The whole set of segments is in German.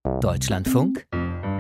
Deutschlandfunk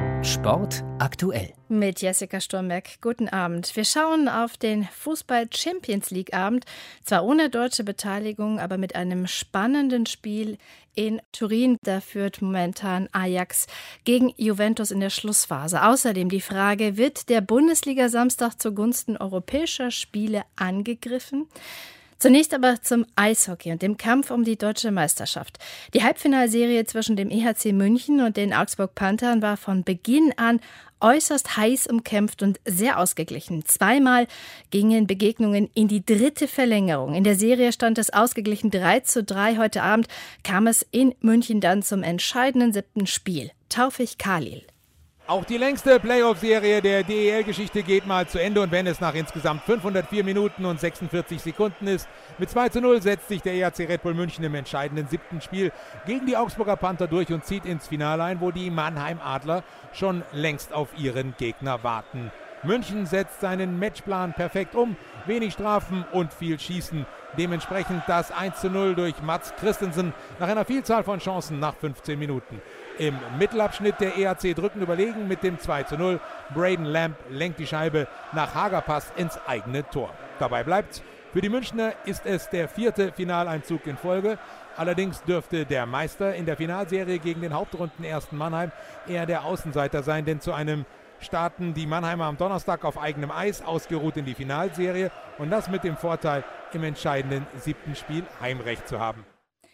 Sport aktuell. Mit Jessica Sturmberg. Guten Abend. Wir schauen auf den Fußball-Champions-League-Abend. Zwar ohne deutsche Beteiligung, aber mit einem spannenden Spiel in Turin. Da führt momentan Ajax gegen Juventus in der Schlussphase. Außerdem die Frage, wird der Bundesliga-Samstag zugunsten europäischer Spiele angegriffen? Zunächst aber zum Eishockey und dem Kampf um die deutsche Meisterschaft. Die Halbfinalserie zwischen dem EHC München und den Augsburg Panthern war von Beginn an äußerst heiß umkämpft und sehr ausgeglichen. Zweimal gingen Begegnungen in die dritte Verlängerung. In der Serie stand es ausgeglichen 3:3. Heute Abend kam es in München dann zum entscheidenden 7. Spiel. Taufik Khalil. Auch die längste Playoff-Serie der DEL-Geschichte geht mal zu Ende, und wenn es nach insgesamt 504 Minuten und 46 Sekunden ist, mit 2:0 setzt sich der EHC Red Bull München im entscheidenden 7. Spiel gegen die Augsburger Panther durch und zieht ins Finale ein, wo die Mannheim Adler schon längst auf ihren Gegner warten. München setzt seinen Matchplan perfekt um, wenig Strafen und viel Schießen. Dementsprechend das 1:0 durch Mats Christensen nach einer Vielzahl von Chancen nach 15 Minuten. Im Mittelabschnitt der EHC drückend überlegen mit dem 2:0. Braden Lamb lenkt die Scheibe nach Hagerpass ins eigene Tor. Dabei bleibt's. Für die Münchner ist es der 4. Finaleinzug in Folge. Allerdings dürfte der Meister in der Finalserie gegen den Hauptrundenersten Mannheim eher der Außenseiter sein, denn zu einem starten die Mannheimer am Donnerstag auf eigenem Eis, ausgeruht in die Finalserie, und das mit dem Vorteil, im entscheidenden 7. Spiel Heimrecht zu haben.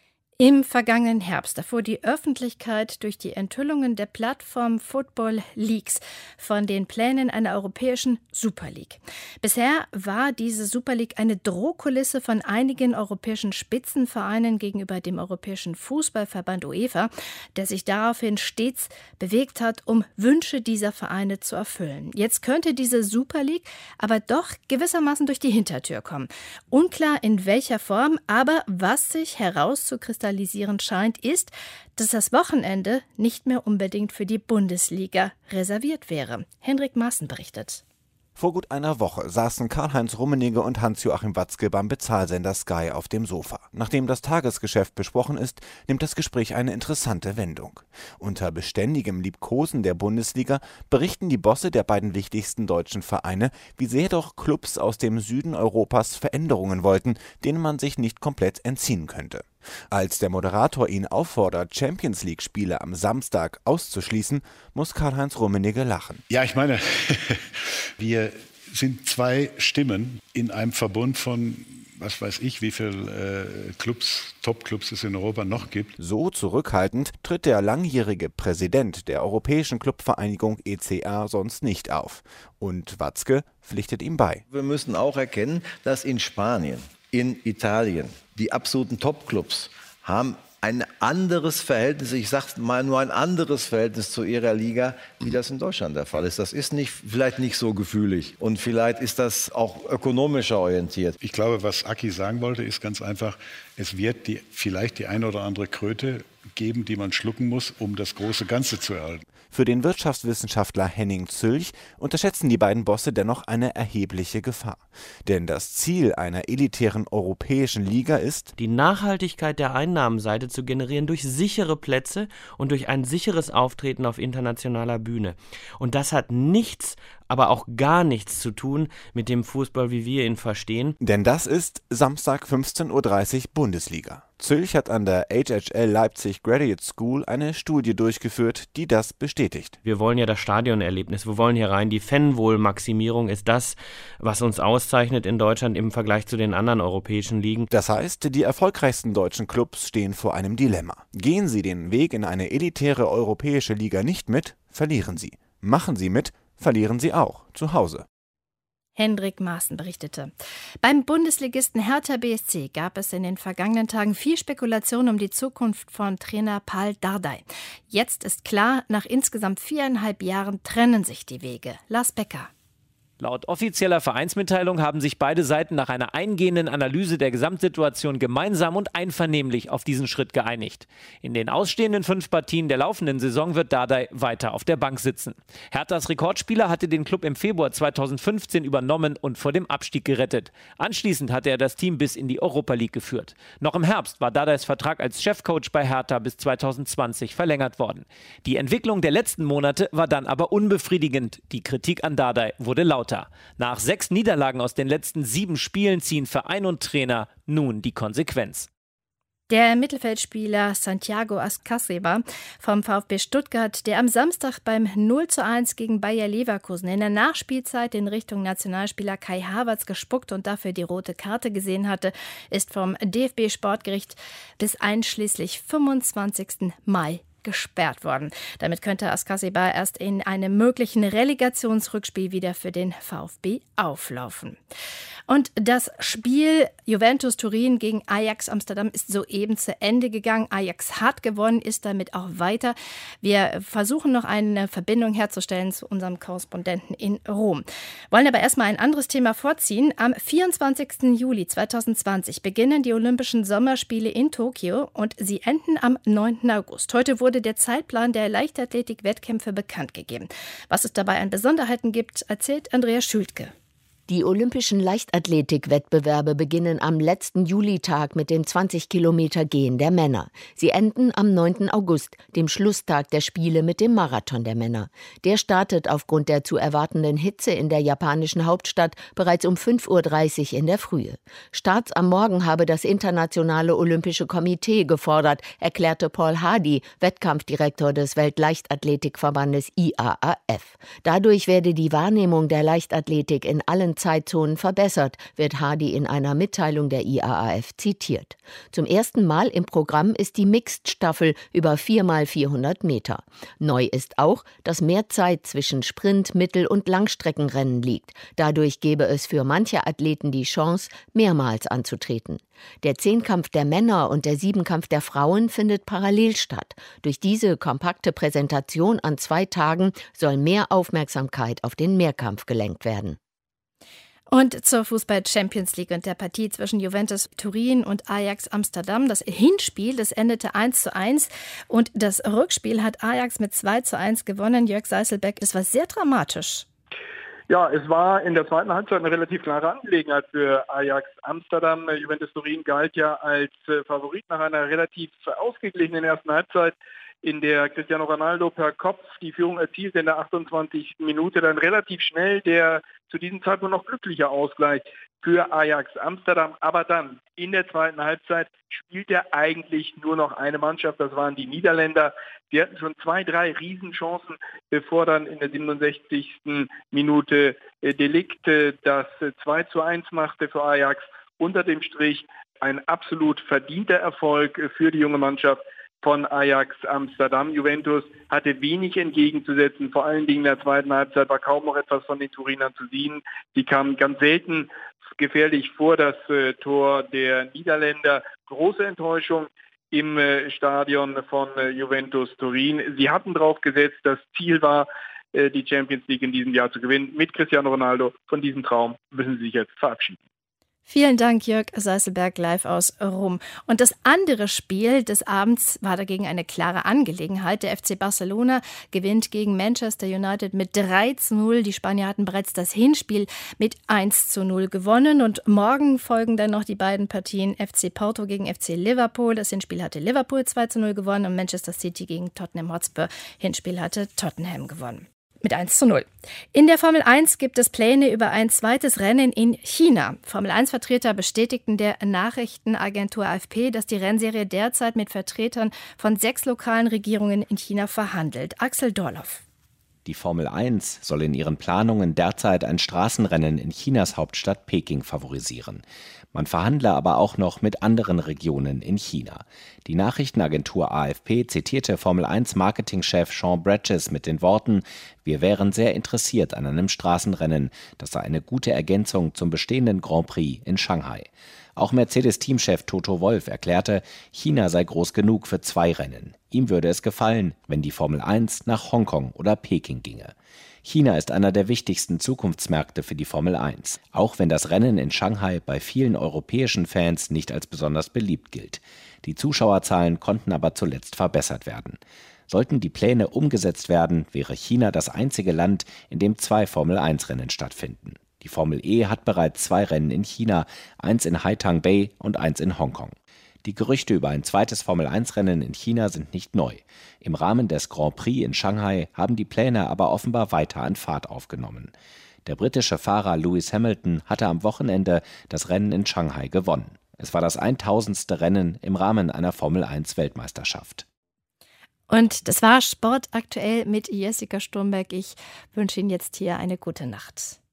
Im vergangenen Herbst erfuhr die Öffentlichkeit durch die Enthüllungen der Plattform Football Leaks von den Plänen einer europäischen Super League. Bisher war diese Super League eine Drohkulisse von einigen europäischen Spitzenvereinen gegenüber dem Europäischen Fußballverband UEFA, der sich daraufhin stets bewegt hat, um Wünsche dieser Vereine zu erfüllen. Jetzt könnte diese Super League aber doch gewissermaßen durch die Hintertür kommen. Unklar in welcher Form, aber was sich herauszukristallisieren scheint, ist, dass das Wochenende nicht mehr unbedingt für die Bundesliga reserviert wäre. Henrik Maaßen berichtet. Vor gut einer Woche saßen Karl-Heinz Rummenigge und Hans-Joachim Watzke beim Bezahlsender Sky auf dem Sofa. Nachdem das Tagesgeschäft besprochen ist, nimmt das Gespräch eine interessante Wendung. Unter beständigem Liebkosen der Bundesliga berichten die Bosse der beiden wichtigsten deutschen Vereine, wie sehr doch Clubs aus dem Süden Europas Veränderungen wollten, denen man sich nicht komplett entziehen könnte. Als der Moderator ihn auffordert, Champions-League-Spiele am Samstag auszuschließen, muss Karl-Heinz Rummenigge lachen. Ja, ich meine, wir sind 2 Stimmen in einem Verbund von, was weiß ich, wie viele Top-Clubs es in Europa noch gibt. So zurückhaltend tritt der langjährige Präsident der Europäischen Clubvereinigung ECA sonst nicht auf. Und Watzke pflichtet ihm bei. Wir müssen auch erkennen, dass in Spanien, in Italien, die absoluten Top-Clubs haben ein anderes Verhältnis, ich sage mal nur ein anderes Verhältnis zu ihrer Liga, wie das in Deutschland der Fall ist. Das ist vielleicht nicht so gefühlig, und vielleicht ist das auch ökonomischer orientiert. Ich glaube, was Aki sagen wollte, ist ganz einfach, es wird vielleicht die eine oder andere Kröte geben, die man schlucken muss, um das große Ganze zu erhalten. Für den Wirtschaftswissenschaftler Henning Zülch unterschätzen die beiden Bosse dennoch eine erhebliche Gefahr. Denn das Ziel einer elitären europäischen Liga ist, die Nachhaltigkeit der Einnahmenseite zu generieren durch sichere Plätze und durch ein sicheres Auftreten auf internationaler Bühne. Und das hat nichts, aber auch gar nichts zu tun mit dem Fußball, wie wir ihn verstehen. Denn das ist Samstag 15:30 Uhr Bundesliga. Zülch hat an der HHL Leipzig Graduate School eine Studie durchgeführt, die das bestätigt. Wir wollen ja das Stadionerlebnis, wir wollen hier rein. Die Fanwohlmaximierung ist das, was uns auszeichnet in Deutschland im Vergleich zu den anderen europäischen Ligen. Das heißt, die erfolgreichsten deutschen Clubs stehen vor einem Dilemma. Gehen sie den Weg in eine elitäre europäische Liga nicht mit, verlieren sie. Machen sie mit, verlieren sie auch zu Hause. Henrik Maaßen berichtete. Beim Bundesligisten Hertha BSC gab es in den vergangenen Tagen viel Spekulation um die Zukunft von Trainer Pál Dardai. Jetzt ist klar, nach insgesamt 4,5 Jahren trennen sich die Wege. Lars Becker. Laut offizieller Vereinsmitteilung haben sich beide Seiten nach einer eingehenden Analyse der Gesamtsituation gemeinsam und einvernehmlich auf diesen Schritt geeinigt. In den ausstehenden 5 Partien der laufenden Saison wird Dardai weiter auf der Bank sitzen. Herthas Rekordspieler hatte den Klub im Februar 2015 übernommen und vor dem Abstieg gerettet. Anschließend hatte er das Team bis in die Europa League geführt. Noch im Herbst war Dardais Vertrag als Chefcoach bei Hertha bis 2020 verlängert worden. Die Entwicklung der letzten Monate war dann aber unbefriedigend. Die Kritik an Dardai wurde lauter. Nach 6 Niederlagen aus den letzten 7 Spielen ziehen Verein und Trainer nun die Konsequenz. Der Mittelfeldspieler Santiago Ascaceba vom VfB Stuttgart, der am Samstag beim 0:1 gegen Bayer Leverkusen in der Nachspielzeit in Richtung Nationalspieler Kai Havertz gespuckt und dafür die rote Karte gesehen hatte, ist vom DFB-Sportgericht bis einschließlich 25. Mai gesperrt worden. Damit könnte Ascaceba erst in einem möglichen Relegationsrückspiel wieder für den VfB auflaufen. Und das Spiel Juventus Turin gegen Ajax Amsterdam ist soeben zu Ende gegangen. Ajax hat gewonnen, ist damit auch weiter. Wir versuchen noch eine Verbindung herzustellen zu unserem Korrespondenten in Rom. Wollen aber erstmal ein anderes Thema vorziehen. Am 24. Juli 2020 beginnen die Olympischen Sommerspiele in Tokio und sie enden am 9. August. Heute wurde der Zeitplan der Leichtathletik-Wettkämpfe bekannt gegeben. Was es dabei an Besonderheiten gibt, erzählt Andrea Schültke. Die olympischen Leichtathletik-Wettbewerbe beginnen am letzten Julitag mit dem 20-Kilometer-Gehen der Männer. Sie enden am 9. August, dem Schlusstag der Spiele mit dem Marathon der Männer. Der startet aufgrund der zu erwartenden Hitze in der japanischen Hauptstadt bereits um 5:30 Uhr in der Frühe. Starts am Morgen habe das Internationale Olympische Komitee gefordert, erklärte Paul Hardy, Wettkampfdirektor des Weltleichtathletikverbandes IAAF. Dadurch werde die Wahrnehmung der Leichtathletik in allen Zeitzonen verbessert, wird Hardy in einer Mitteilung der IAAF zitiert. Zum ersten Mal im Programm ist die Mixed-Staffel über 4x400 Meter. Neu ist auch, dass mehr Zeit zwischen Sprint-, Mittel- und Langstreckenrennen liegt. Dadurch gebe es für manche Athleten die Chance, mehrmals anzutreten. Der Zehnkampf der Männer und der Siebenkampf der Frauen findet parallel statt. Durch diese kompakte Präsentation an 2 Tagen soll mehr Aufmerksamkeit auf den Mehrkampf gelenkt werden. Und zur Fußball-Champions League und der Partie zwischen Juventus Turin und Ajax Amsterdam. Das Hinspiel, das endete 1:1 und das Rückspiel hat Ajax mit 2:1 gewonnen. Jörg Seißelbeck, das war sehr dramatisch. Ja, es war in der zweiten Halbzeit eine relativ klare Angelegenheit für Ajax Amsterdam. Juventus Turin galt ja als Favorit nach einer relativ ausgeglichenen ersten Halbzeit, in der Cristiano Ronaldo per Kopf die Führung erzielte in der 28. Minute, dann relativ schnell der zu diesem Zeitpunkt noch glückliche Ausgleich für Ajax Amsterdam. Aber dann in der zweiten Halbzeit spielte eigentlich nur noch eine Mannschaft, das waren die Niederländer. Die hatten schon 2-3 Riesenchancen, bevor dann in der 67. Minute De Ligt das 2:1 machte für Ajax. Unter dem Strich ein absolut verdienter Erfolg für die junge Mannschaft von Ajax Amsterdam. Juventus hatte wenig entgegenzusetzen, vor allen Dingen in der zweiten Halbzeit war kaum noch etwas von den Turinern zu sehen. Sie kamen ganz selten gefährlich vor das Tor der Niederländer. Große Enttäuschung im Stadion von Juventus Turin. Sie hatten darauf gesetzt, das Ziel war, die Champions League in diesem Jahr zu gewinnen. Mit Cristiano Ronaldo, von diesem Traum müssen sie sich jetzt verabschieden. Vielen Dank, Jörg Seißelberg, live aus Rom. Und das andere Spiel des Abends war dagegen eine klare Angelegenheit. Der FC Barcelona gewinnt gegen Manchester United mit 3:0. Die Spanier hatten bereits das Hinspiel mit 1:0 gewonnen. Und morgen folgen dann noch die beiden Partien FC Porto gegen FC Liverpool. Das Hinspiel hatte Liverpool 2:0 gewonnen und Manchester City gegen Tottenham Hotspur. Hinspiel hatte Tottenham gewonnen. Mit 1:0. In der Formel 1 gibt es Pläne über ein zweites Rennen in China. Formel-1-Vertreter bestätigten der Nachrichtenagentur AFP, dass die Rennserie derzeit mit Vertretern von 6 lokalen Regierungen in China verhandelt. Axel Dorloff. Die Formel 1 soll in ihren Planungen derzeit ein Straßenrennen in Chinas Hauptstadt Peking favorisieren. Man verhandle aber auch noch mit anderen Regionen in China. Die Nachrichtenagentur AFP zitierte Formel-1-Marketingchef Sean Bridges mit den Worten: Wir wären sehr interessiert an einem Straßenrennen. Das sei eine gute Ergänzung zum bestehenden Grand Prix in Shanghai. Auch Mercedes-Teamchef Toto Wolff erklärte, China sei groß genug für 2 Rennen. Ihm würde es gefallen, wenn die Formel 1 nach Hongkong oder Peking ginge. China ist einer der wichtigsten Zukunftsmärkte für die Formel 1, auch wenn das Rennen in Shanghai bei vielen europäischen Fans nicht als besonders beliebt gilt. Die Zuschauerzahlen konnten aber zuletzt verbessert werden. Sollten die Pläne umgesetzt werden, wäre China das einzige Land, in dem 2 Formel-1-Rennen stattfinden. Die Formel E hat bereits 2 Rennen in China, eins in Haitang Bay und eins in Hongkong. Die Gerüchte über ein zweites Formel-1-Rennen in China sind nicht neu. Im Rahmen des Grand Prix in Shanghai haben die Pläne aber offenbar weiter an Fahrt aufgenommen. Der britische Fahrer Lewis Hamilton hatte am Wochenende das Rennen in Shanghai gewonnen. Es war das 1000. Rennen im Rahmen einer Formel-1-Weltmeisterschaft. Und das war Sport aktuell mit Jessica Sturmberg. Ich wünsche Ihnen jetzt hier eine gute Nacht.